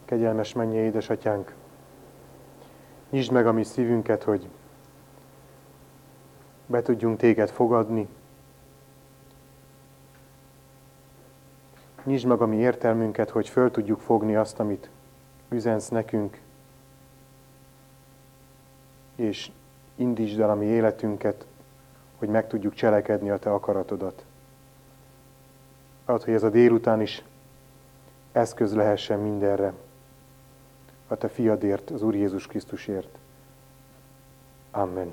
Kegyelmes mennyei édesatyánk, nyisd meg a mi szívünket, hogy be tudjunk téged fogadni. Nyisd meg a mi értelmünket, hogy föl tudjuk fogni azt, amit üzensz nekünk, és indítsd el a mi életünket, hogy meg tudjuk cselekedni a te akaratodat. Add, hogy ez a délután is eszköz lehessen mindenre, a te fiadért, az Úr Jézus Krisztusért. Amen.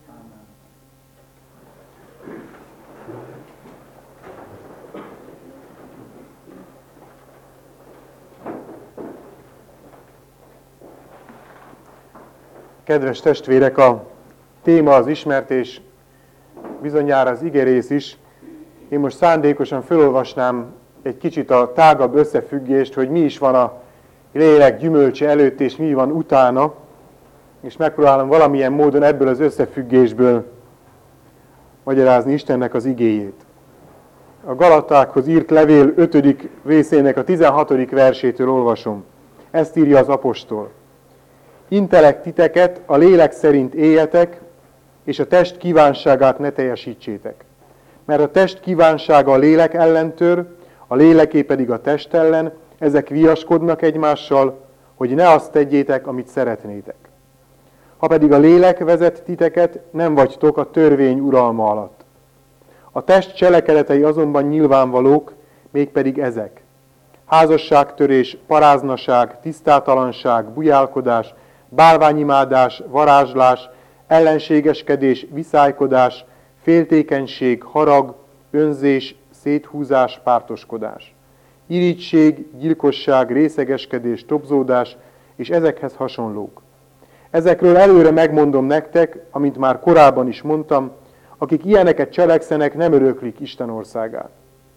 Kedves testvérek, a téma az ismert, és bizonyára az igerész is. Én most szándékosan felolvasnám egy kicsit a tágabb összefüggést, hogy mi is van a lélek gyümölcse előtt, és mi van utána, és megpróbálom valamilyen módon ebből az összefüggésből magyarázni Istennek az igéjét. A Galatákhoz írt levél 5. részének a 16. versétől olvasom. Ezt írja az apostol. Intelek titeket, a lélek szerint éljetek, és a test kívánságát ne teljesítsétek. Mert a test kívánsága a lélek ellen tör, a léleké pedig a test ellen, ezek viaskodnak egymással, hogy ne azt tegyétek, amit szeretnétek. Ha pedig a lélek vezet titeket, nem vagytok a törvény uralma alatt. A test cselekedetei azonban nyilvánvalók, mégpedig ezek. Házasságtörés, paráznaság, tisztátalanság, bujálkodás, bálványimádás, varázslás, ellenségeskedés, viszálykodás, féltékenység, harag, önzés, széthúzás, pártoskodás. Irigység, gyilkosság, részegeskedés, tobzódás, és ezekhez hasonlók. Ezekről előre megmondom nektek, amint már korábban is mondtam, akik ilyeneket cselekszenek, nem öröklik Isten országát.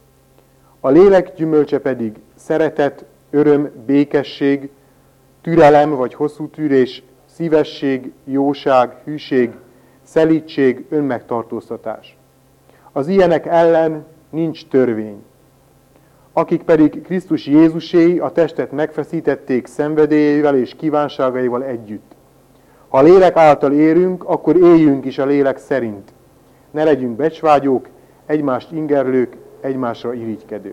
A lélek gyümölcse pedig szeretet, öröm, békesség, türelem vagy hosszú tűrés, szívesség, jóság, hűség, szelídség, önmegtartóztatás. Az ilyenek ellen nincs törvény. Akik pedig Krisztus Jézuséi a testet megfeszítették szenvedélyeivel és kívánságaival együtt. Ha a lélek által élünk, akkor éljünk is a lélek szerint. Ne legyünk becsvágyók, egymást ingerlők, egymásra irigykedők.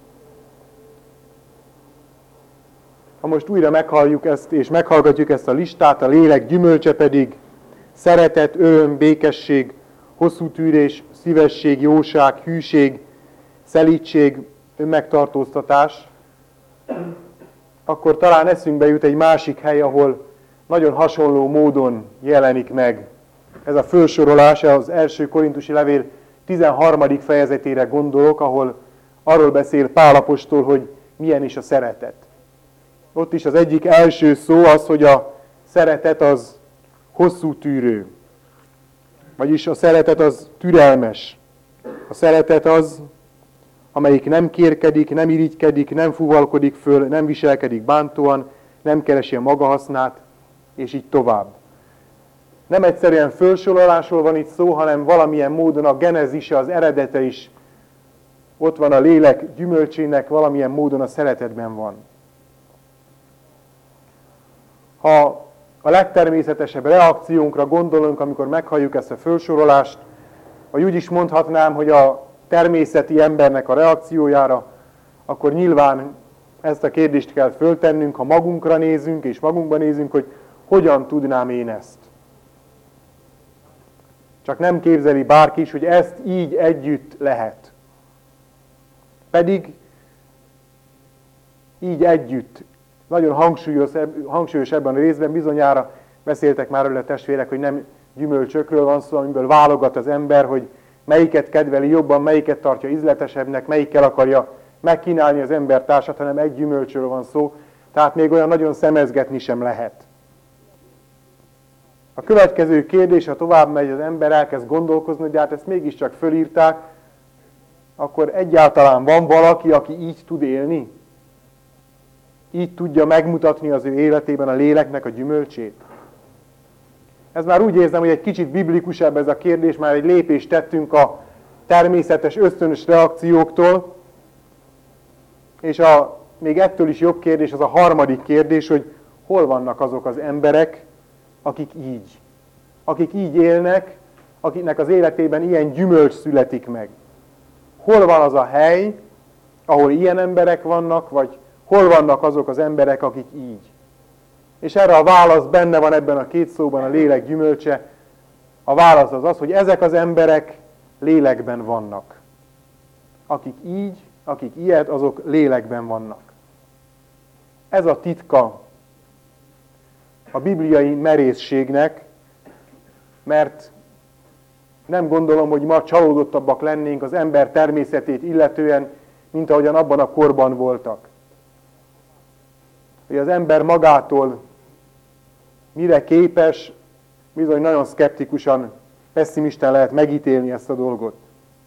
Ha most újra meghalljuk ezt, és meghallgatjuk ezt a listát, a lélek gyümölcse pedig szeretet, öröm, békesség, hosszú tűrés, szívesség, jóság, hűség, szelídség, önmegtartóztatás, akkor talán eszünkbe jut egy másik hely, ahol nagyon hasonló módon jelenik meg ez a felsorolás, az 1. Korintusi levél 13. fejezetére gondolok, ahol arról beszél Pál apostol, hogy milyen is a szeretet. Ott is az egyik első szó az, hogy a szeretet az hosszú tűrő. Vagyis a szeretet az türelmes. A szeretet az, amelyik nem kérkedik, nem irigykedik, nem fuvalkodik föl, nem viselkedik bántóan, nem keresi a maga hasznát, és így tovább. Nem egyszerűen felsorolásról van itt szó, hanem valamilyen módon a genezise, az eredete is ott van a lélek gyümölcsének, valamilyen módon a szeretetben van. Ha a legtermészetesebb reakciónkra gondolunk, amikor meghalljuk ezt a felsorolást, vagy úgy is mondhatnám, hogy a természeti embernek a reakciójára, akkor nyilván ezt a kérdést kell föltennünk, ha magunkra nézünk, és magunkba nézünk, hogy hogyan tudnám én ezt. Csak nem képzeli bárki is, hogy ezt így együtt lehet. Pedig így együtt. Nagyon hangsúlyos ebben a részben, bizonyára beszéltek már róla a testvérek, hogy nem gyümölcsökről van szó, amiből válogat az ember, hogy melyiket kedveli jobban, melyiket tartja ízletesebbnek, melyikkel akarja megkínálni az embertársat, hanem egy gyümölcsről van szó, tehát még olyan nagyon szemezgetni sem lehet. A következő kérdés, ha tovább megy, az ember elkezd gondolkozni, de hát ezt mégiscsak fölírták, akkor egyáltalán van valaki, aki így tud élni? Így tudja megmutatni az ő életében a léleknek a gyümölcsét? Ez már úgy érzem, hogy egy kicsit biblikusabb ez a kérdés, már egy lépést tettünk a természetes, ösztönös reakcióktól, és a még ettől is jobb kérdés az a harmadik kérdés, hogy hol vannak azok az emberek, akik így élnek, akiknek az életében ilyen gyümölcs születik meg. Hol van az a hely, ahol ilyen emberek vannak, vagy hol vannak azok az emberek, akik így? És erre a válasz benne van ebben a két szóban, a lélek gyümölcse. A válasz az az, hogy ezek az emberek lélekben vannak. Akik így, akik ilyet, azok lélekben vannak. Ez a titka a bibliai merészségnek, mert nem gondolom, hogy ma csalódottabbak lennénk az ember természetét illetően, mint ahogyan abban a korban voltak. Hogy az ember magától mire képes, bizony nagyon szkeptikusan, pesszimisten lehet megítélni ezt a dolgot.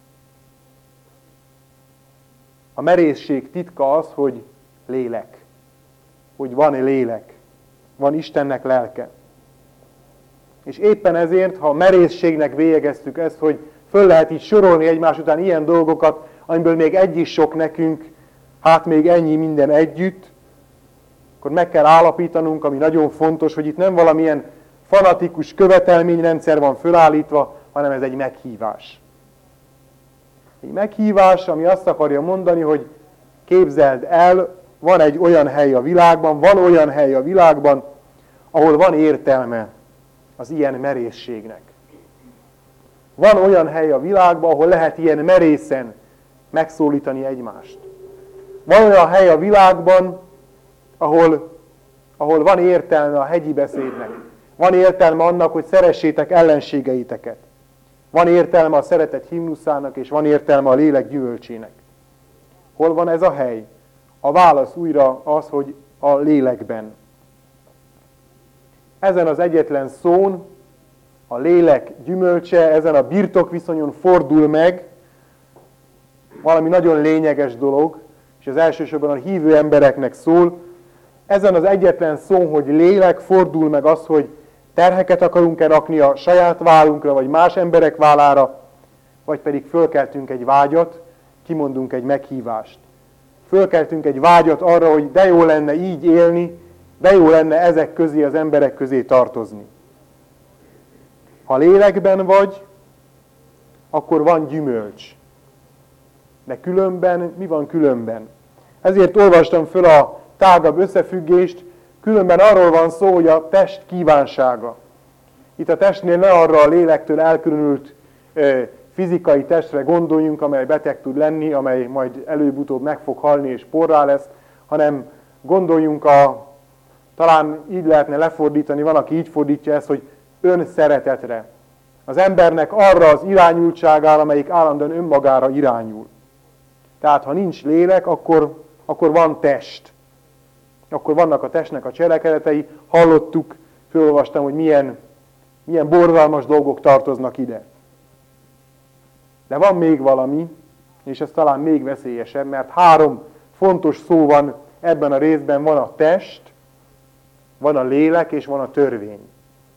A merészség titka az, hogy lélek. Hogy van lélek. Van Istennek lelke. És éppen ezért, ha a merészségnek bélyegeztük ezt, hogy föl lehet így sorolni egymás után ilyen dolgokat, amiből még egy is sok nekünk, hát még ennyi minden együtt, akkor meg kell állapítanunk, ami nagyon fontos, hogy itt nem valamilyen fanatikus követelményrendszer van fölállítva, hanem ez egy meghívás. Egy meghívás, ami azt akarja mondani, hogy képzeld el, van egy olyan hely a világban, van olyan hely a világban, ahol van értelme az ilyen merészségnek. Van olyan hely a világban, ahol lehet ilyen merészen megszólítani egymást. Van olyan hely a világban, ahol van értelme a hegyi beszédnek. Van értelme annak, hogy szeressétek ellenségeiteket. Van értelme a szeretet himnuszának, és van értelme a lélek gyümölcsének. Hol van ez a hely? A válasz újra az, hogy a lélekben. Ezen az egyetlen szón, a lélek gyümölcse, ezen a birtokviszonyon fordul meg valami nagyon lényeges dolog, és az elsősorban a hívő embereknek szól. Ezen az egyetlen szón, hogy lélek, fordul meg az, hogy terheket akarunk-e rakni a saját vállunkra, vagy más emberek vállára, vagy pedig fölkeltünk egy vágyat, kimondunk egy meghívást. Fölkeltünk egy vágyat arra, hogy de jó lenne így élni, de jó lenne ezek közé, az emberek közé tartozni. Ha lélekben vagy, akkor van gyümölcs. De különben, mi van különben? Ezért olvastam föl a tágabb összefüggést, különben arról van szó, hogy a test kívánsága. Itt a testnél ne arra a lélektől elkülönült fizikai testre gondoljunk, amely beteg tud lenni, amely majd előbb-utóbb meg fog halni és porrá lesz, hanem gondoljunk talán így lehetne lefordítani, van, aki így fordítja ezt, hogy önszeretetre. Az embernek arra az irányultságára, amelyik állandóan önmagára irányul. Tehát, ha nincs lélek, akkor van test. Akkor vannak a testnek a cselekedetei. Hallottuk, felolvastam, hogy milyen borzalmas dolgok tartoznak ide. De van még valami, és ez talán még veszélyesebb, mert 3 fontos szó van ebben a részben. Van a test, van a lélek, és van a törvény.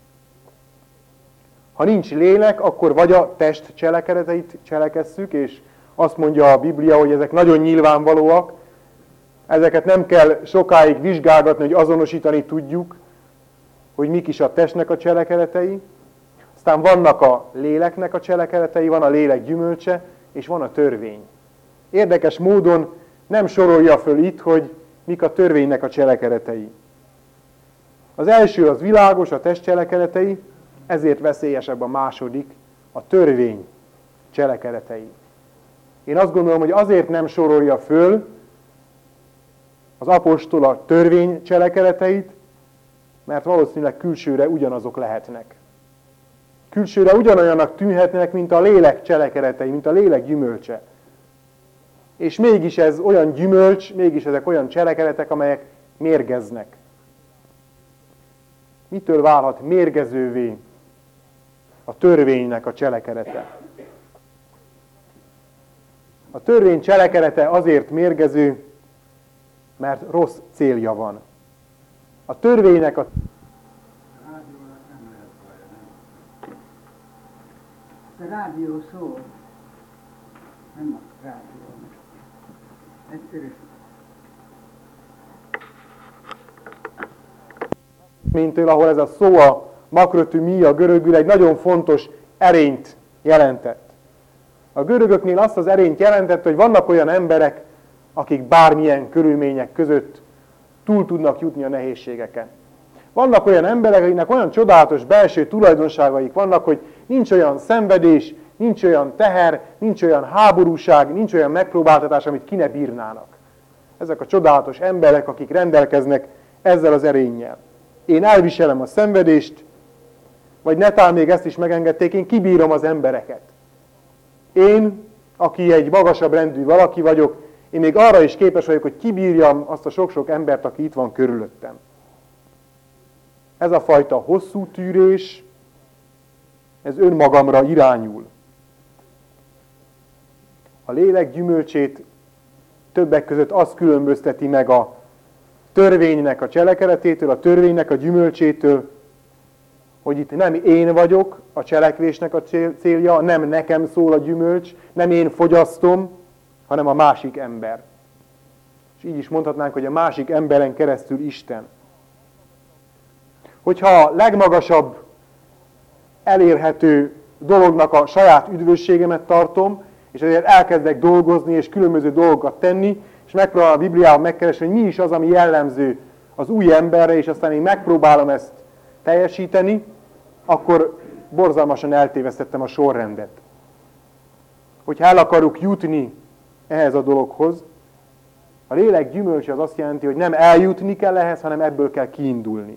Ha nincs lélek, akkor vagy a test cselekedeteit cselekesszük, és azt mondja a Biblia, hogy ezek nagyon nyilvánvalóak, ezeket nem kell sokáig vizsgálgatni, hogy azonosítani tudjuk, hogy mik is a testnek a cselekedetei. Aztán vannak a léleknek a cselekedetei, van a lélek gyümölcse, és van a törvény. Érdekes módon nem sorolja föl itt, hogy mik a törvénynek a cselekedetei. Az első az világos, a test cselekedetei, ezért veszélyesebb a második, a törvény cselekedetei. Én azt gondolom, hogy azért nem sorolja föl az apostol a törvény cselekedeteit, mert valószínűleg külsőre ugyanazok lehetnek. Külsőre ugyanolyanak tűnhetnek, mint a lélek cselekedetei, mint a lélek gyümölcse. És mégis ez olyan gyümölcs, mégis ezek olyan cselekedetek, amelyek mérgeznek. Mitől válhat mérgezővé a törvénynek a cselekedete? A törvény cselekedete azért mérgező, mert rossz célja van. A törvénynek a... A rádió szól. Nem a rádió. Egyszerű. mintől, ahol ez a szó a makrothumia görögül egy nagyon fontos erényt jelentett. A görögöknél azt az erényt jelentett, hogy vannak olyan emberek, akik bármilyen körülmények között túl tudnak jutni a nehézségeken. Vannak olyan emberek, akiknek olyan csodálatos belső tulajdonságaik vannak, hogy nincs olyan szenvedés, nincs olyan teher, nincs olyan háborúság, nincs olyan megpróbáltatás, amit ki ne bírnának. Ezek a csodálatos emberek, akik rendelkeznek ezzel az erénnyel. Én elviselem a szenvedést, vagy netán még ezt is megengedték, én kibírom az embereket. Én, aki egy magasabb rendű valaki vagyok, én még arra is képes vagyok, hogy kibírjam azt a sok-sok embert, aki itt van körülöttem. Ez a fajta hosszú tűrés, ez önmagamra irányul. A lélek gyümölcsét többek között az különbözteti meg a törvénynek a cselekedetétől, a törvénynek a gyümölcsétől, hogy itt nem én vagyok a cselekvésnek a célja, nem nekem szól a gyümölcs, nem én fogyasztom, hanem a másik ember. És így is mondhatnánk, hogy a másik emberen keresztül Isten. Hogyha a legmagasabb elérhető dolognak a saját üdvösségemet tartom, és ezért elkezdek dolgozni és különböző dolgokat tenni, és megpróbálom a Bibliában megkeresni, hogy mi is az, ami jellemző az új emberre, és aztán én megpróbálom ezt teljesíteni, akkor borzalmasan eltévesztettem a sorrendet. Hogyha el akarok jutni ehhez a dologhoz, a lélek gyümölcse az azt jelenti, hogy nem eljutni kell ehhez, hanem ebből kell kiindulni.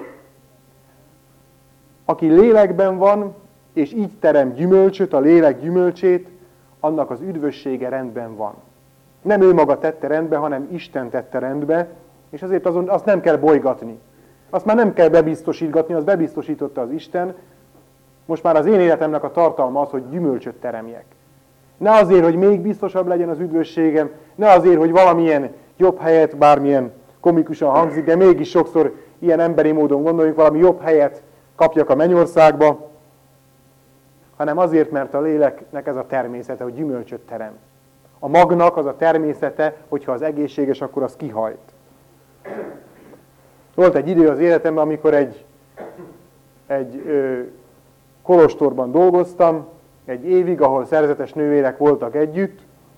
Aki lélekben van, és így terem gyümölcsöt, a lélek gyümölcsét, annak az üdvössége rendben van. Nem ő maga tette rendbe, hanem Isten tette rendbe, és azért azt nem kell bolygatni. Azt már nem kell bebiztosítgatni, azt bebiztosította az Isten. Most már az én életemnek a tartalma az, hogy gyümölcsöt teremjek. Ne azért, hogy még biztosabb legyen az üdvösségem, ne azért, hogy valamilyen jobb helyet, bármilyen komikusan hangzik, de mégis sokszor ilyen emberi módon gondoljuk, valami jobb helyet kapjak a mennyországba, hanem azért, mert a léleknek ez a természete, hogy gyümölcsöt terem. A magnak az a természete, hogyha az egészséges, akkor az kihajt. Volt egy idő az életemben, amikor egy kolostorban dolgoztam, egy évig, ahol szerzetes nővérek voltak együtt,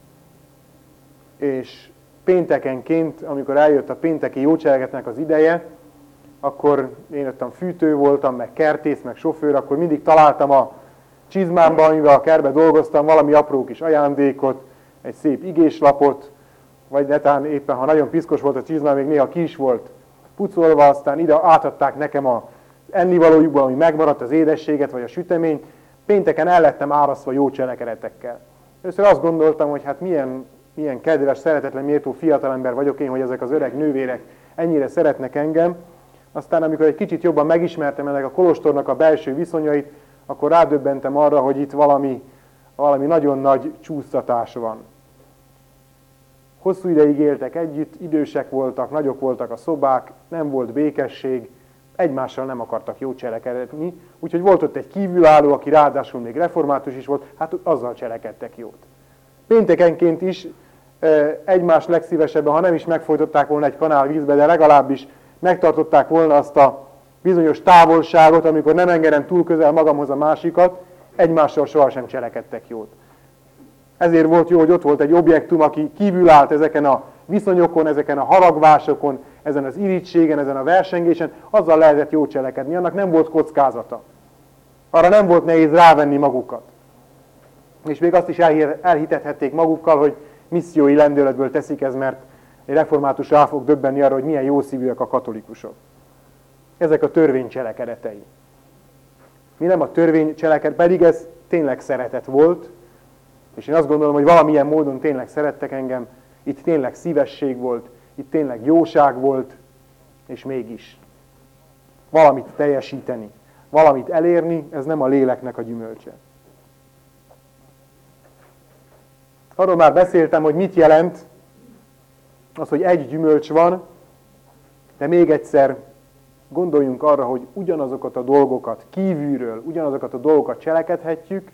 és péntekenként, amikor eljött a pénteki jócselekedetnek az ideje, akkor én ottan fűtő voltam, meg kertész, meg sofőr, akkor mindig találtam a csizmámban, amivel a kertbe dolgoztam, valami apró kis ajándékot, egy szép igéslapot, vagy netán éppen, ha nagyon piszkos volt a csizmám, még néha ki is volt pucolva, aztán ide átadták nekem az ennivalójukból, ami megmaradt, az édességet, vagy a süteményt. Pénteken el lettem árasztva jó cselekedetekkel. Először azt gondoltam, hogy hát milyen kedves, szeretetlen, méltó fiatalember vagyok én, hogy ezek az öreg nővérek ennyire szeretnek engem. Aztán, amikor egy kicsit jobban megismertem ennek a kolostornak a belső viszonyait, akkor rádöbbentem arra, hogy itt valami nagyon nagy csúsztatás van. Hosszú ideig éltek együtt, idősek voltak, nagyok voltak a szobák, nem volt békesség, egymással nem akartak jót cselekedni, úgyhogy volt ott egy kívülálló, aki ráadásul még református is volt, hát azzal cselekedtek jót. Péntekenként is egymás legszívesebben, ha nem is megfojtották volna egy kanál vízbe, de legalábbis megtartották volna azt a bizonyos távolságot, amikor nem engedem túl közel magamhoz a másikat, egymással sohasem cselekedtek jót. Ezért volt jó, hogy ott volt egy objektum, aki kívül állt ezeken a viszonyokon, ezeken a haragvásokon, ezen az irítségen, ezen a versengésen, azzal lehetett jót cselekedni, annak nem volt kockázata. Arra nem volt nehéz rávenni magukat. És még azt is elhitethették magukkal, hogy missziói lendületből teszik ez, mert egy református rá fog döbbenni arra, hogy milyen jószívűek a katolikusok. Ezek a törvény cselekedetei. Mi nem a törvény cselekedet, pedig ez tényleg szeretet volt, és én azt gondolom, hogy valamilyen módon tényleg szerettek engem, itt tényleg szívesség volt, itt tényleg jóság volt, és mégis valamit teljesíteni, valamit elérni, ez nem a léleknek a gyümölcse. Arról már beszéltem, hogy mit jelent az, hogy egy gyümölcs van, de még egyszer gondoljunk arra, hogy ugyanazokat a dolgokat kívülről, ugyanazokat a dolgokat cselekedhetjük,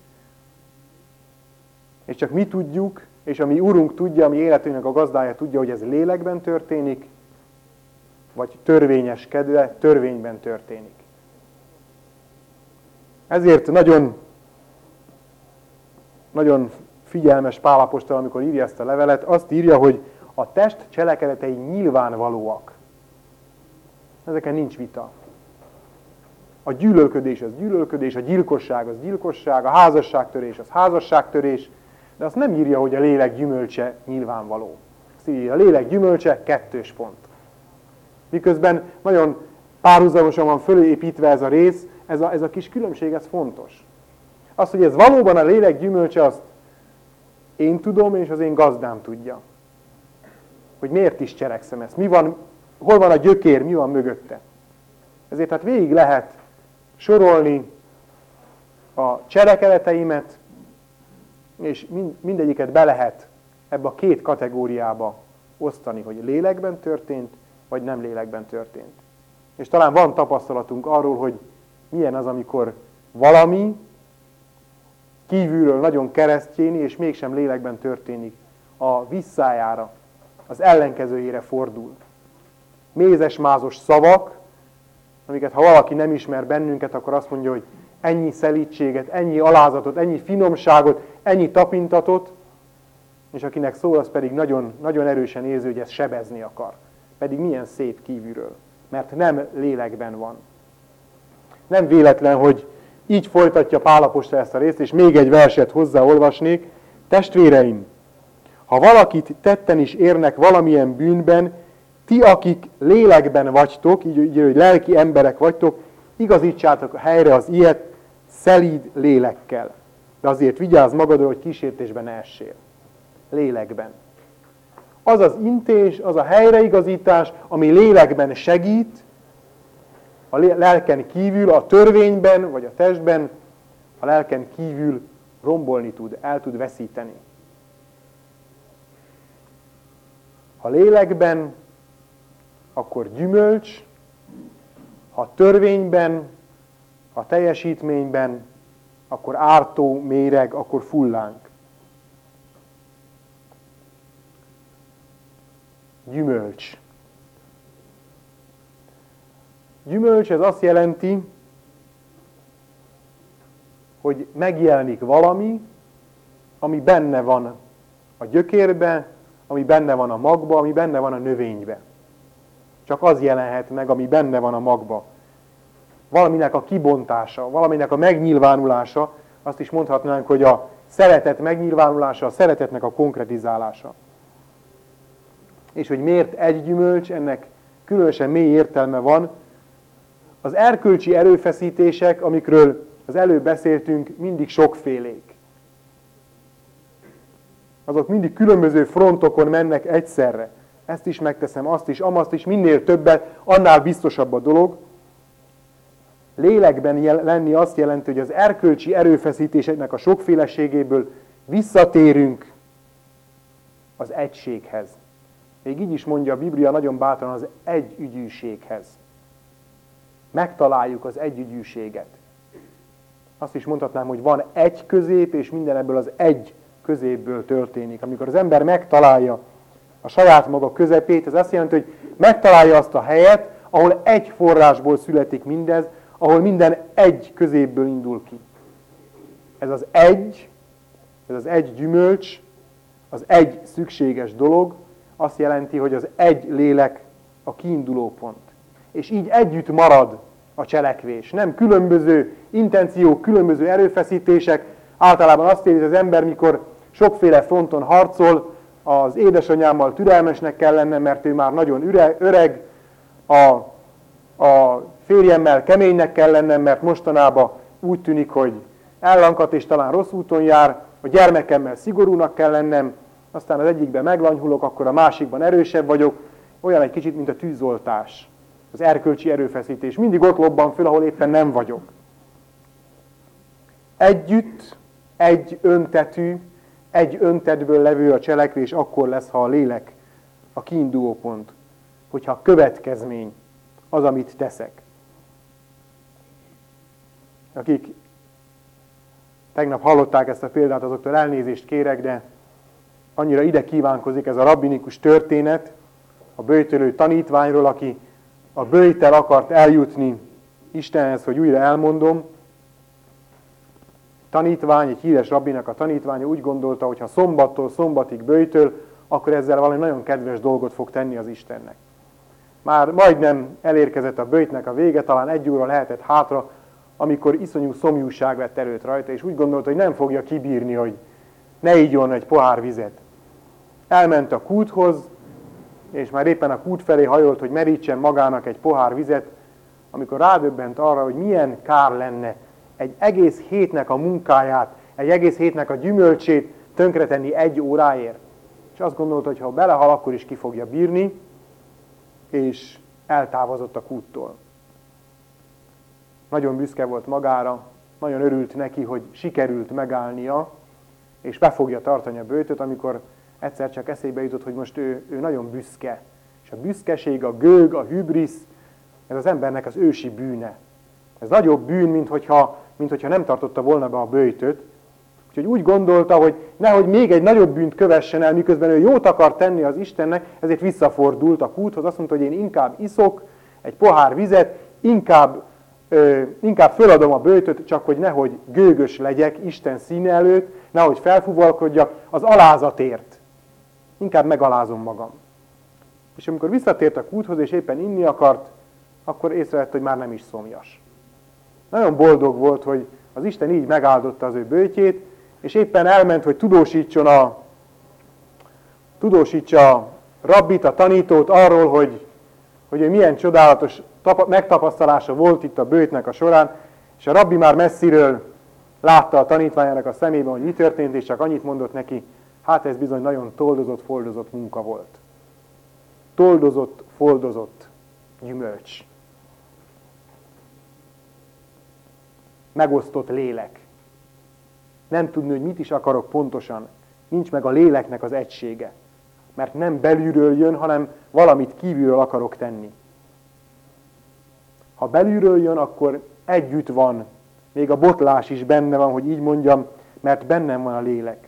és csak mi tudjuk, és a mi Urunk tudja, a mi életünknek a gazdája tudja, hogy ez lélekben történik, vagy törvényeskedve törvényben történik. Ezért nagyon figyelmes Pál apostol, amikor írja ezt a levelet, azt írja, hogy a test cselekedetei nyilvánvalóak. Ezeken nincs vita. A gyűlölködés az gyűlölködés, a gyilkosság az gyilkosság, a házasságtörés az házasságtörés, de azt nem írja, hogy a lélek gyümölcse nyilvánvaló. Azt írja, a lélek gyümölcse 2. pont. Miközben nagyon párhuzamosan van fölépítve ez a rész, ez a kis különbség, ez fontos. Az, hogy ez valóban a lélek gyümölcse, azt én tudom, és az én gazdám tudja. Hogy miért is cselekszem ezt, hol van a gyökér, mi van mögötte. Ezért hát végig lehet sorolni a cselekedeteimet, és mindegyiket be lehet ebbe a 2 kategóriába osztani, hogy lélekben történt, vagy nem lélekben történt. És talán van tapasztalatunk arról, hogy milyen az, amikor valami kívülről nagyon keresztjéni, és mégsem lélekben történik, a visszájára, az ellenkezőjére fordul. Mézes-mázos szavak, amiket ha valaki nem ismer bennünket, akkor azt mondja, hogy ennyi szelídséget, ennyi alázatot, ennyi finomságot, ennyi tapintatot, és akinek szól, az pedig nagyon, nagyon erősen érzi, hogy ezt sebezni akar. Pedig milyen szép kívülről, mert nem lélekben van. Nem véletlen, hogy így folytatja Pál apostol ezt a részt, és még egy verset hozzáolvasnék. Testvéreim, ha valakit tetten is érnek valamilyen bűnben, ti, akik lélekben vagytok, így hogy lelki emberek vagytok, igazítsátok helyre az ilyet szelíd lélekkel. De azért vigyázz magadra, hogy kísértésben ne essél. Lélekben. Az az intés, az a helyreigazítás, ami lélekben segít, a lelken kívül, a törvényben, vagy a testben, a lelken kívül rombolni tud, el tud veszíteni. Ha lélekben, akkor gyümölcs, ha törvényben, ha teljesítményben, akkor ártó, méreg, akkor fullánk. Gyümölcs. Gyümölcs, ez azt jelenti, hogy megjelenik valami, ami benne van a gyökérbe, ami benne van a magba, ami benne van a növénybe. Csak az jelenhet meg, ami benne van a magba. Valaminek a kibontása, valaminek a megnyilvánulása, azt is mondhatnánk, hogy a szeretet megnyilvánulása, a szeretetnek a konkretizálása. És hogy miért egy gyümölcs, ennek különösen mély értelme van. Az erkölcsi erőfeszítések, amikről az előbb beszéltünk, mindig sokfélék. Azok mindig különböző frontokon mennek egyszerre. Ezt is megteszem, azt is, amazt is, minél többet, annál biztosabb a dolog. Lélekben lenni azt jelenti, hogy az erkölcsi erőfeszítéseknek a sokféleségéből visszatérünk az egységhez. Még így is mondja a Biblia nagyon bátran, az együgyűséghez. Megtaláljuk az együgyűséget. Azt is mondhatnám, hogy van egy közép, és minden ebből az egy középből történik. Amikor az ember megtalálja a saját maga közepét, ez azt jelenti, hogy megtalálja azt a helyet, ahol egy forrásból születik mindez, ahol minden egy középből indul ki. Ez az egy gyümölcs, az egy szükséges dolog, azt jelenti, hogy az egy lélek a kiinduló pont. És így együtt marad a cselekvés. Nem különböző intenciók, különböző erőfeszítések. Általában azt érzi az ember, mikor sokféle fronton harcol, az édesanyámmal türelmesnek kell lennem, mert ő már nagyon öreg, a férjemmel keménynek kell lennem, mert mostanában úgy tűnik, hogy ellankadt és talán rossz úton jár, a gyermekemmel szigorúnak kell lennem, aztán az egyikben meglanyhulok, akkor a másikban erősebb vagyok, olyan egy kicsit, mint a tűzoltás, az erkölcsi erőfeszítés. Mindig ott lobban föl, ahol éppen nem vagyok. Együtt, egy öntetű, egy öntetből levő a cselekvés akkor lesz, ha a lélek a kiinduló pont, hogyha a következmény az, amit teszek. Akik tegnap hallották ezt a példát, azoktól elnézést kérek, de annyira ide kívánkozik ez a rabbinikus történet a böjtölő tanítványról, aki a böjttel akart eljutni Istenhez, hogy újra elmondom. Tanítvány, egy híres rabbinak a tanítványa úgy gondolta, hogy ha szombattól szombatig böjtöl, akkor ezzel valami nagyon kedves dolgot fog tenni az Istennek. Már majdnem elérkezett a böjtnek a vége, talán 1 óra lehetett hátra, amikor iszonyú szomjúság vett erőt rajta, és úgy gondolta, hogy nem fogja kibírni, hogy ne igyon egy pohár vizet. Elment a kúthoz, és már éppen a kút felé hajolt, hogy merítsen magának egy pohár vizet, amikor rádöbbent arra, hogy milyen kár lenne egy egész hétnek a munkáját, egy egész hétnek a gyümölcsét tönkretenni 1 óráért. És azt gondolta, hogy ha belehal, akkor is ki fogja bírni, és eltávozott a kúttól. Nagyon büszke volt magára, nagyon örült neki, hogy sikerült megállnia, és be fogja tartani a böjtöt, amikor egyszer csak eszébe jutott, hogy most ő nagyon büszke. És a büszkeség, a gőg, a hübrisz, ez az embernek az ősi bűne. Ez nagyobb bűn, mint hogyha nem tartotta volna be a böjtöt. Úgyhogy úgy gondolta, hogy nehogy még egy nagyobb bűnt kövessen el, miközben ő jót akar tenni az Istennek, ezért visszafordult a kúthoz, azt mondta, hogy én inkább iszok egy pohár vizet, inkább föladom a böjtöt, csak hogy nehogy gőgös legyek Isten színe előtt, nehogy felfuvalkodjak az alázatért. Inkább megalázom magam. És amikor visszatért a kúthoz, és éppen inni akart, akkor észrevett, hogy már nem is szomjas. Nagyon boldog volt, hogy az Isten így megáldotta az ő böjtjét, és éppen elment, hogy tudósítsa a rabbit, a tanítót arról, hogy ő milyen csodálatos megtapasztalása volt itt a böjtnek a során, és a rabbi már messziről látta a tanítványának a szemében, hogy mi történt, és csak annyit mondott neki, hát ez bizony nagyon toldozott munka volt. Toldozott gyümölcs. Megosztott lélek. Nem tudni, hogy mit is akarok pontosan. Nincs meg a léleknek az egysége. Mert nem belülről jön, hanem valamit kívülről akarok tenni. Ha belülről jön, akkor együtt van. Még a botlás is benne van, hogy így mondjam, mert bennem van a lélek.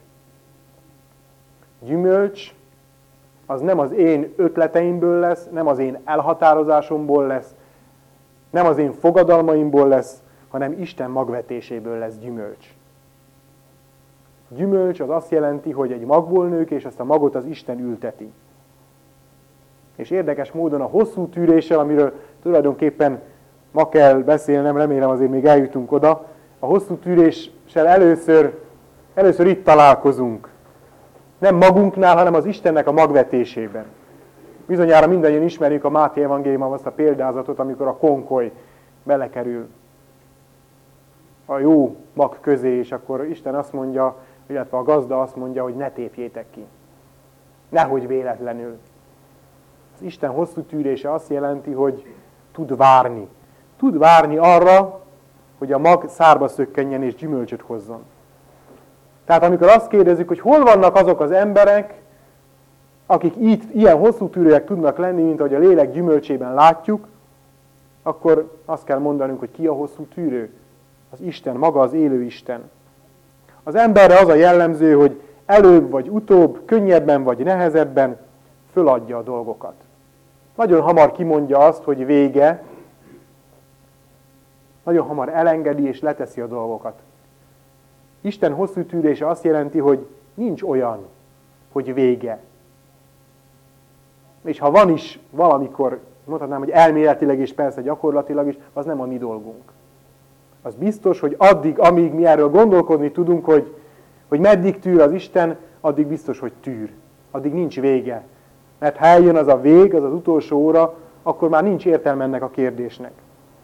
Gyümölcs az nem az én ötleteimből lesz, nem az én elhatározásomból lesz, nem az én fogadalmaimból lesz, hanem Isten magvetéséből lesz gyümölcs. Gyümölcs az azt jelenti, hogy egy magból nők, és ezt a magot az Isten ülteti. És érdekes módon a hosszú tűréssel, amiről tulajdonképpen ma kell beszélnem, remélem azért még eljutunk oda, a hosszú tűréssel először itt találkozunk. Nem magunknál, hanem az Istennek a magvetésében. Bizonyára mindannyian ismerjük a Máté evangéliumban azt a példázatot, amikor a konkoly belekerül a jó mag közé, és akkor Isten azt mondja, illetve a gazda azt mondja, hogy ne tépjétek ki. Nehogy véletlenül. Az Isten hosszú tűrése azt jelenti, hogy tud várni. Tud várni arra, hogy a mag szárba szökkenjen és gyümölcsöt hozzon. Tehát amikor azt kérdezzük, hogy hol vannak azok az emberek, akik ilyen hosszú tűrőek tudnak lenni, mint ahogy a lélek gyümölcsében látjuk, akkor azt kell mondanunk, hogy ki a hosszú tűrő? Az Isten, maga az élő Isten. Az emberre az a jellemző, hogy előbb vagy utóbb, könnyebben vagy nehezebben föladja a dolgokat. Nagyon hamar kimondja azt, hogy vége, nagyon hamar elengedi és leteszi a dolgokat. Isten hosszú tűrése azt jelenti, hogy nincs olyan, hogy vége. És ha van is valamikor, mondhatnám, hogy elméletileg és persze gyakorlatilag is, az nem a mi dolgunk. Az biztos, hogy addig, amíg mi erről gondolkodni tudunk, hogy meddig tűr az Isten, addig biztos, hogy tűr. Addig nincs vége. Mert ha eljön az a vég, az utolsó óra, akkor már nincs értelme ennek a kérdésnek.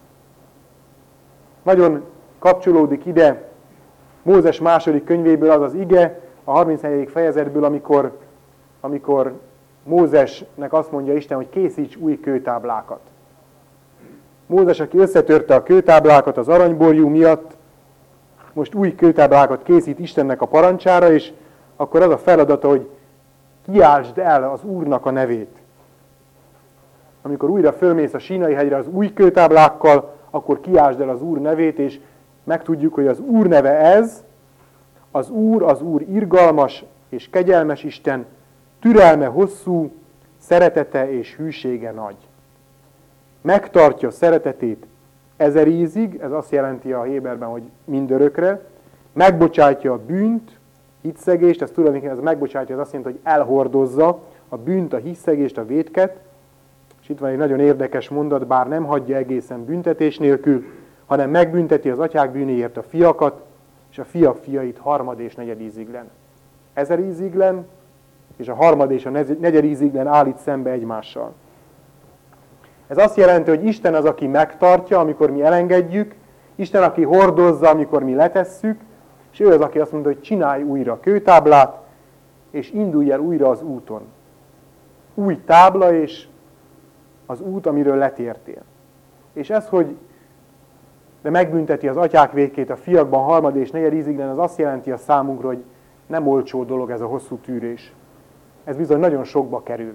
Nagyon kapcsolódik ide Mózes második könyvéből az az ige, a 34. fejezetből, amikor Mózesnek azt mondja Isten, hogy készíts új kőtáblákat. Mózes, aki összetörte a kőtáblákat az aranyborjú miatt, most új kőtáblákat készít Istennek a parancsára, és akkor az a feladata, hogy kiáltsd el az Úrnak a nevét. Amikor újra fölmész a Sínai hegyre az új kőtáblákkal, akkor kiáltsd el az Úr nevét, és megtudjuk, hogy az Úr neve ez, az Úr irgalmas és kegyelmes Isten, türelme hosszú, szeretete és hűsége nagy. megtartja szeretetét 1000 ízig, ez azt jelenti a Héberben, hogy mindörökre, megbocsátja a bűnt, hitszegést, ez tulajdonképpen ez megbocsátja, az azt jelenti, hogy elhordozza a bűnt, a hitszegést, a vétket, és itt van egy nagyon érdekes mondat, bár nem hagyja egészen büntetés nélkül, hanem megbünteti az atyák bűnéért a fiakat, és a fiak fiait harmad és negyed íziglen. 1000 íziglen, és a harmad és a negyed íziglen állít szembe egymással. Ez azt jelenti, hogy Isten az, aki megtartja, amikor mi elengedjük, Isten, aki hordozza, amikor mi letesszük, és ő az, aki azt mondja, hogy csinálj újra a kőtáblát, és indulj el újra az úton. Új tábla, és az út, amiről letértél. És ez, hogy de megbünteti az atyák vétkét a fiakban harmad és negyed íziglen, az azt jelenti a számunkra, hogy nem olcsó dolog ez a hosszú tűrés. Ez bizony nagyon sokba kerül.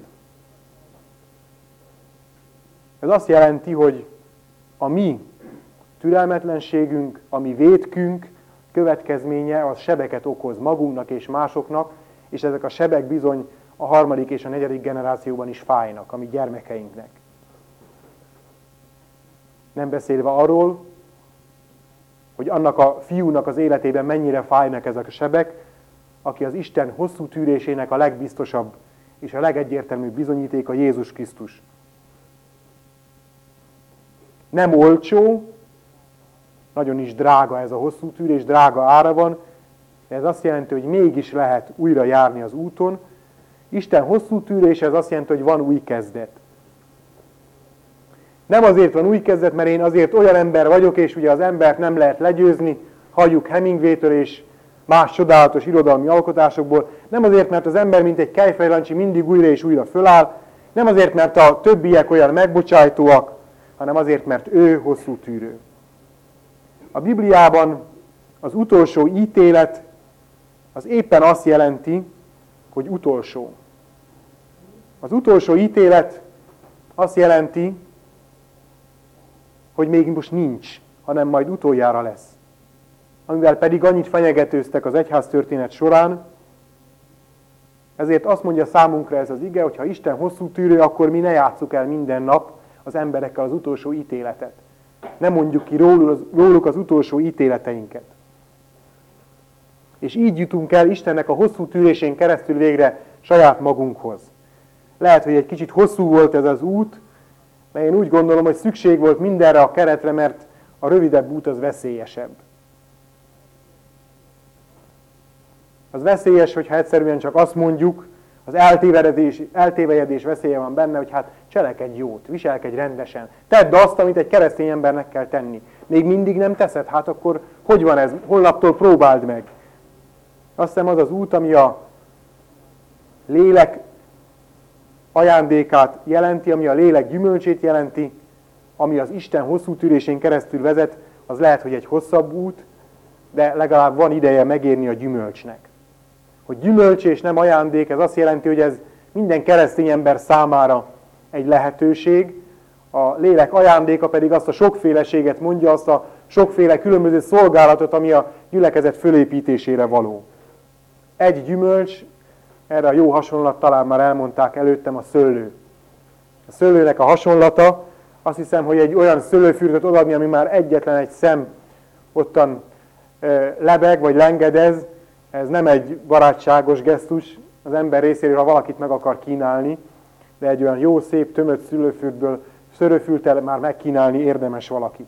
Ez azt jelenti, hogy a mi türelmetlenségünk, a mi vétkünk következménye az sebeket okoz magunknak és másoknak, és ezek a sebek bizony a harmadik és a negyedik generációban is fájnak, a mi gyermekeinknek. Nem beszélve arról, hogy annak a fiúnak az életében mennyire fájnak ezek a sebek, aki az Isten hosszú tűrésének a legbiztosabb és a legegyértelműbb bizonyítéka Jézus Krisztus. Nem olcsó, nagyon is drága ez a hosszú tűrés, drága ára van, de ez azt jelenti, hogy mégis lehet újra járni az úton. Isten hosszú tűrése, ez azt jelenti, hogy van új kezdet. Nem azért van új kezdet, mert én azért olyan ember vagyok, és ugye az embert nem lehet legyőzni, halljuk Hemingway-től és más csodálatos irodalmi alkotásokból. Nem azért, mert az ember, mint egy kejfejlancsi, mindig újra és újra föláll, nem azért, mert a többiek olyan megbocsájtóak, hanem azért, mert ő hosszú tűrő. A Bibliában az utolsó ítélet az éppen azt jelenti, hogy utolsó. Az utolsó ítélet azt jelenti, hogy még most nincs, hanem majd utoljára lesz. Amivel pedig annyit fenyegetőztek az egyháztörténet során, ezért azt mondja számunkra ez az ige, hogy ha Isten hosszú tűrő, akkor mi ne játsszuk el minden nap az emberekkel az utolsó ítéletet. Ne mondjuk ki róluk az utolsó ítéleteinket. És így jutunk el Istennek a hosszú tűrésén keresztül végre saját magunkhoz. Lehet, hogy egy kicsit hosszú volt ez az út, de én úgy gondolom, hogy szükség volt mindenre a keretre, mert a rövidebb út az veszélyesebb. Az veszélyes, hogyha egyszerűen csak azt mondjuk, az eltévejedés veszélye van benne, hogy hát cselekedj jót, viselkedj rendesen. Tedd azt, amit egy keresztény embernek kell tenni. Még mindig nem teszed, hát akkor hogy van ez? Holnaptól próbáld meg. Azt hiszem az az út, ami a lélek ajándékát jelenti, ami a lélek gyümölcsét jelenti, ami az Isten hosszú tűrésén keresztül vezet, az lehet, hogy egy hosszabb út, de legalább van ideje megérni a gyümölcsnek. Hogy gyümölcs és nem ajándék, ez azt jelenti, hogy ez minden keresztény ember számára egy lehetőség, a lélek ajándéka pedig azt a sokféleséget mondja, azt a sokféle különböző szolgálatot, ami a gyülekezet fölépítésére való. Egy gyümölcs, erre a jó hasonlat talán már elmondták előttem, a szőlő. A szőlőnek a hasonlata, azt hiszem, hogy egy olyan szőlőfürdőt odaadni, ami már egyetlen egy szem ottan lebeg vagy lengedez, ez nem egy barátságos gesztus az ember részéről, ha valakit meg akar kínálni, de egy olyan jó, szép, tömött szőlőfürttel már megkínálni érdemes valakit.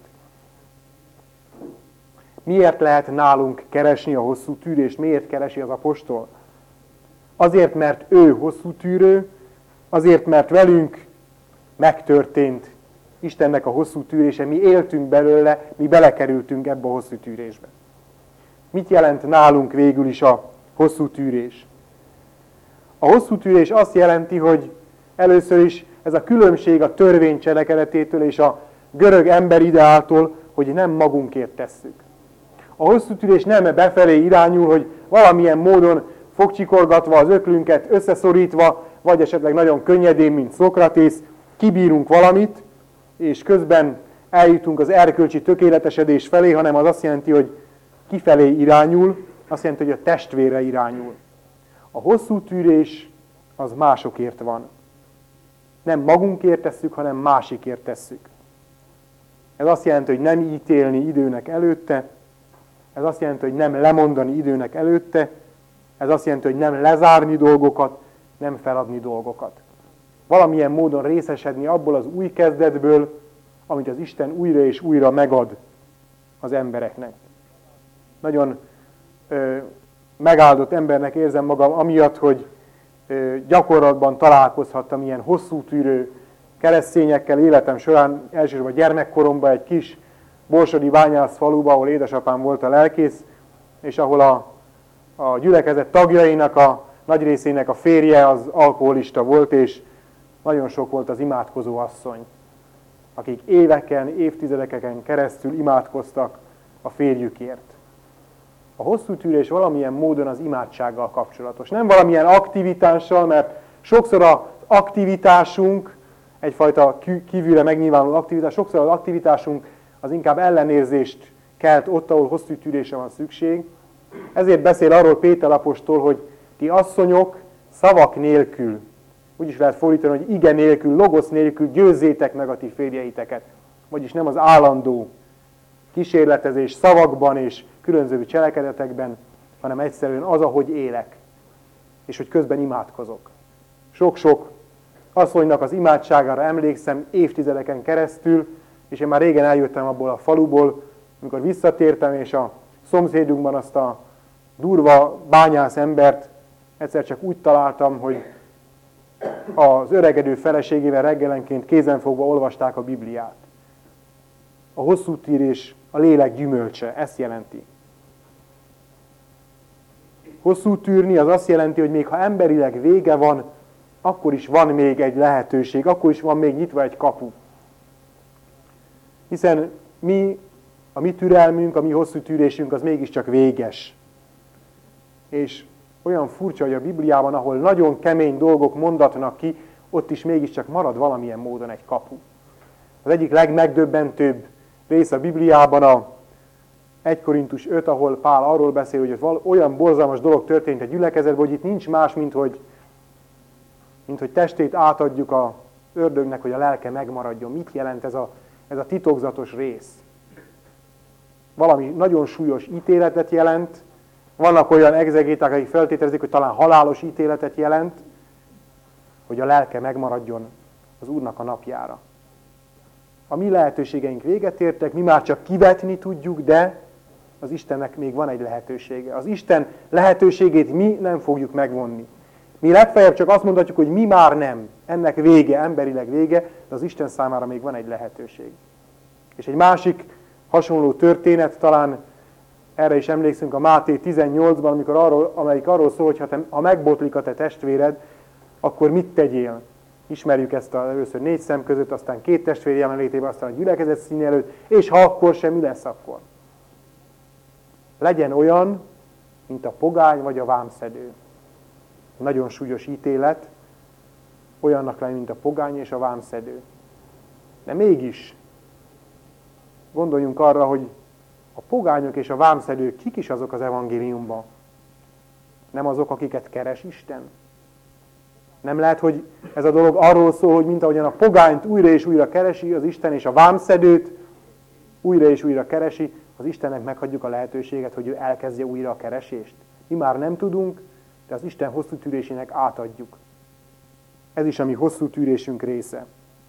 Miért lehet nálunk keresni a hosszú tűrést? Miért keresi az apostol? Azért, mert ő hosszú tűrő, azért, mert velünk megtörtént Istennek a hosszú tűrése, mi éltünk belőle, mi belekerültünk ebbe a hosszú tűrésbe. Mit jelent nálunk végül is a hosszú tűrés? A hosszú tűrés azt jelenti, hogy először is ez a különbség a törvény cselekedetétől és a görög emberideáltól, hogy nem magunkért tesszük. A hosszú tűrés nem befelé irányul, hogy valamilyen módon fogcsikorgatva az öklünket, összeszorítva, vagy esetleg nagyon könnyedén, mint Szokratész, kibírunk valamit, és közben eljutunk az erkölcsi tökéletesedés felé, hanem az azt jelenti, hogy kifelé irányul, azt jelenti, hogy a testvérre irányul. A hosszú tűrés az másokért van. nem magunkért tesszük, hanem másikért tesszük. Ez azt jelenti, hogy nem ítélni időnek előtte, ez azt jelenti, hogy nem lemondani időnek előtte, ez azt jelenti, hogy nem lezárni dolgokat, nem feladni dolgokat. Valamilyen módon részesedni abból az új kezdetből, amit az Isten újra és újra megad az embereknek. Nagyon megáldott embernek érzem magam amiatt, hogy gyakorlatban találkozhattam ilyen hosszú tűrő keresztényekkel életem során, elsősorban gyermekkoromban egy kis borsodi bányász faluba, ahol édesapám volt a lelkész, és ahol a gyülekezet tagjainak a nagy részének a férje az alkoholista volt, és nagyon sok volt az imádkozó asszony, akik éveken, évtizedeken keresztül imádkoztak a férjükért. A hosszú tűrés valamilyen módon az imádsággal kapcsolatos. Nem valamilyen aktivitással, mert sokszor az aktivitásunk, egyfajta kívülre megnyilvánuló aktivitás, sokszor az aktivitásunk az inkább ellenérzést kelt ott, ahol hosszú tűrésre van szükség. Ezért beszél arról Péter apostol, hogy ti asszonyok szavak nélkül, úgy is lehet fordítani, hogy ige nélkül, logosz nélkül győzzétek meg a ti férjeiteket. Vagyis nem az állandó kísérletezés szavakban és különböző cselekedetekben, hanem egyszerűen az, ahogy élek, és hogy közben imádkozok. Sok-sok asszonynak az imádságára emlékszem évtizedeken keresztül, és én már régen eljöttem abból a faluból, amikor visszatértem, és a szomszédunkban azt a durva bányász embert egyszer csak úgy találtam, hogy az öregedő feleségével reggelenként kézenfogva olvasták a Bibliát. A hosszú tűrés a lélek gyümölcse, ezt jelenti. Hosszú tűrni az azt jelenti, hogy még ha emberileg vége van, akkor is van még egy lehetőség, akkor is van még nyitva egy kapu. Hiszen a mi türelmünk, a mi hosszú tűrésünk az mégiscsak véges. És olyan furcsa, hogy a Bibliában, ahol nagyon kemény dolgok mondatnak ki, ott is mégiscsak marad valamilyen módon egy kapu. Az egyik legmegdöbbentőbb rész a Bibliában a 1 Korintus 5, ahol Pál arról beszél, hogy olyan borzalmas dolog történt a gyülekezetben, hogy itt nincs más, mint hogy testét átadjuk az ördögnek, hogy a lelke megmaradjon. Mit jelent ez a titokzatos rész? Valami nagyon súlyos ítéletet jelent. Vannak olyan egzegéták, akik feltételezik, hogy talán halálos ítéletet jelent, hogy a lelke megmaradjon az Úrnak a napjára. A mi lehetőségeink véget értek, mi már csak kivetni tudjuk, de az Istennek még van egy lehetősége. Az Isten lehetőségét mi nem fogjuk megvonni. Mi legfeljebb csak azt mondhatjuk, hogy mi már nem. Ennek vége, emberileg vége, de az Isten számára még van egy lehetőség. És egy másik hasonló történet, talán erre is emlékszünk a Máté 18-ban, amelyik arról szól, hogy ha megbotlik a te testvéred, akkor mit tegyél? Ismerjük ezt először 4 szem között, aztán 2 testvér jelenlétében, aztán a gyülekezet szín előtt, és ha akkor sem, mi lesz akkor? Legyen olyan, mint a pogány vagy a vámszedő. Nagyon súlyos ítélet, olyannak lenni, mint a pogány és a vámszedő. De mégis gondoljunk arra, hogy a pogányok és a vámszedők kik is azok az evangéliumban? Nem azok, akiket keres Isten? Nem lehet, hogy ez a dolog arról szól, hogy mint ahogyan a pogányt újra és újra keresi az Isten, és a vámszedőt újra és újra keresi, az Istennek meghagyjuk a lehetőséget, hogy ő elkezdje újra a keresést. Mi már nem tudunk, de az Isten hosszú tűrésének átadjuk. Ez is a mi hosszú tűrésünk része.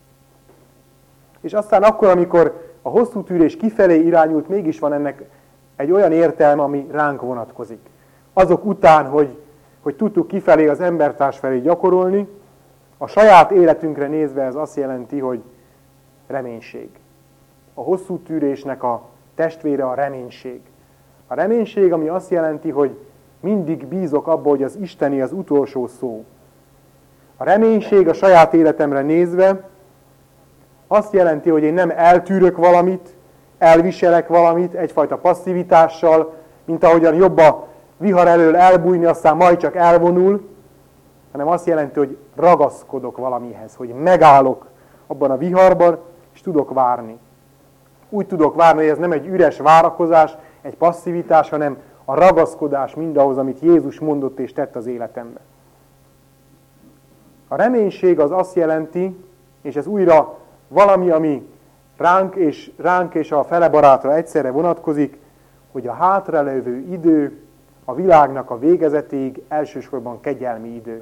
És aztán akkor, amikor a hosszú tűrés kifelé irányult, mégis van ennek egy olyan értelme, ami ránk vonatkozik. Azok után, hogy tudtuk kifelé az embertárs felé gyakorolni, a saját életünkre nézve ez azt jelenti, hogy reménység. A hosszú tűrésnek a testvére a reménység. A reménység, ami azt jelenti, hogy mindig bízok abba, hogy az Isteni az utolsó szó. A reménység a saját életemre nézve azt jelenti, hogy én nem eltűrök valamit, elviselek valamit egyfajta passzivitással, mint ahogyan jobb a vihar elől elbújni, aztán majd csak elvonul, hanem azt jelenti, hogy ragaszkodok valamihez, hogy megállok abban a viharban, és tudok várni. Úgy tudok várni, hogy ez nem egy üres várakozás, egy passzivitás, hanem a ragaszkodás mindahhoz, amit Jézus mondott és tett az életemben. A reménység az azt jelenti, És ez újra valami, ami ránk és a fele barátra egyszerre vonatkozik, hogy a hátralevő idő a világnak a végezetéig elsősorban kegyelmi idő.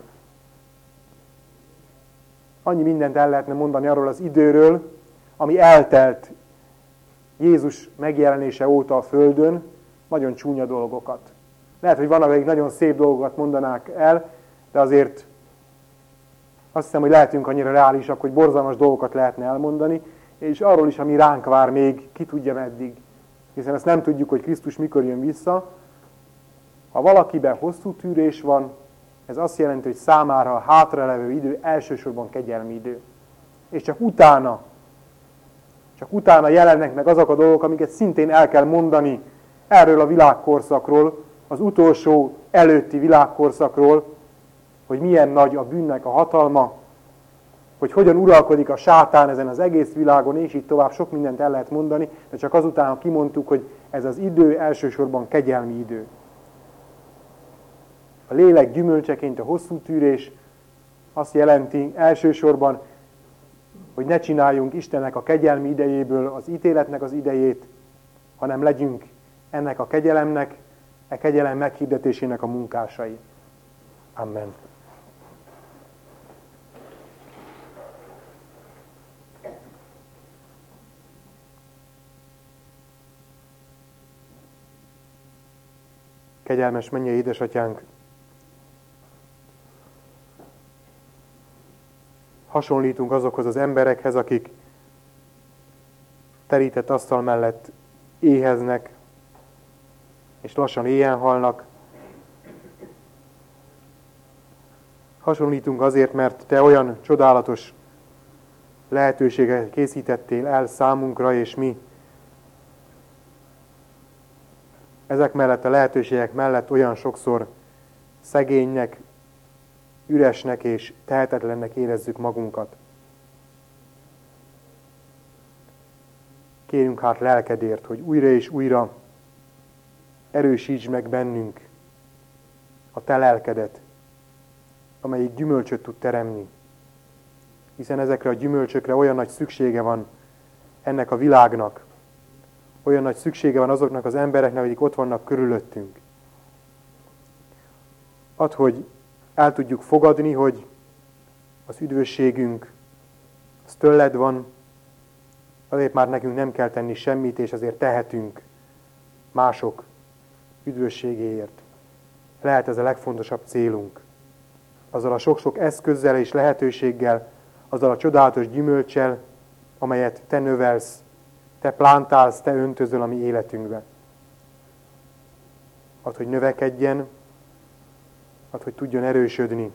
Annyi mindent el lehetne mondani arról az időről, ami eltelt Jézus megjelenése óta a Földön, nagyon csúnya dolgokat. Lehet, hogy vannak, akik nagyon szép dolgokat mondanák el, de azért azt hiszem, hogy lehetünk annyira reálisak, hogy borzalmas dolgokat lehetne elmondani, és arról is, ami ránk vár még, ki tudja meddig. Hiszen ezt nem tudjuk, hogy Krisztus mikor jön vissza. Ha valakiben hosszú tűrés van, ez azt jelenti, hogy számára a hátralevő idő elsősorban kegyelmi idő. És csak utána jelennek meg azok a dolgok, amiket szintén el kell mondani erről a világkorszakról, az utolsó előtti világkorszakról, hogy milyen nagy a bűnnek a hatalma, hogy hogyan uralkodik a sátán ezen az egész világon, és így tovább sok mindent el lehet mondani, de csak azután, ha kimondtuk, hogy ez az idő elsősorban kegyelmi idő. A lélek gyümölcseként a hosszú tűrés azt jelenti elsősorban, hogy ne csináljunk Istennek a kegyelmi idejéből az ítéletnek az idejét, hanem legyünk ennek a kegyelemnek, e kegyelem meghirdetésének a munkásai. Amen. Kegyelmes mennyei édesatyánk, hasonlítunk azokhoz az emberekhez, akik terített asztal mellett éheznek, és lassan éhen halnak. Hasonlítunk azért, mert Te olyan csodálatos lehetőséget készítettél el számunkra, és mi ezek mellett a lehetőségek mellett olyan sokszor szegénynek, üresnek és tehetetlennek érezzük magunkat. Kérünk hát lelkedért, hogy újra és újra erősítsd meg bennünk a Te lelkedet, amelyik gyümölcsöt tud teremni. Hiszen ezekre a gyümölcsökre olyan nagy szüksége van ennek a világnak, olyan nagy szüksége van azoknak az embereknek, akik ott vannak körülöttünk. Add, hogy el tudjuk fogadni, hogy az üdvösségünk az tőled van, azért már nekünk nem kell tenni semmit, és azért tehetünk mások üdvösségéért. Lehet ez a legfontosabb célunk. Azzal a sok-sok eszközzel és lehetőséggel, azzal a csodálatos gyümölccsel, amelyet Te növelsz, Te plántálsz, Te öntözöl a mi életünkbe. Add, hogy növekedjen, add, hogy tudjon erősödni.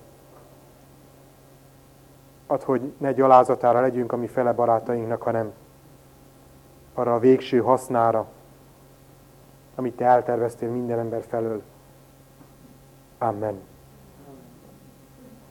Add, hogy ne gyalázatára legyünk a mi fele barátainknak, hanem arra a végső hasznára, amit Te elterveztél minden ember felől. Amen.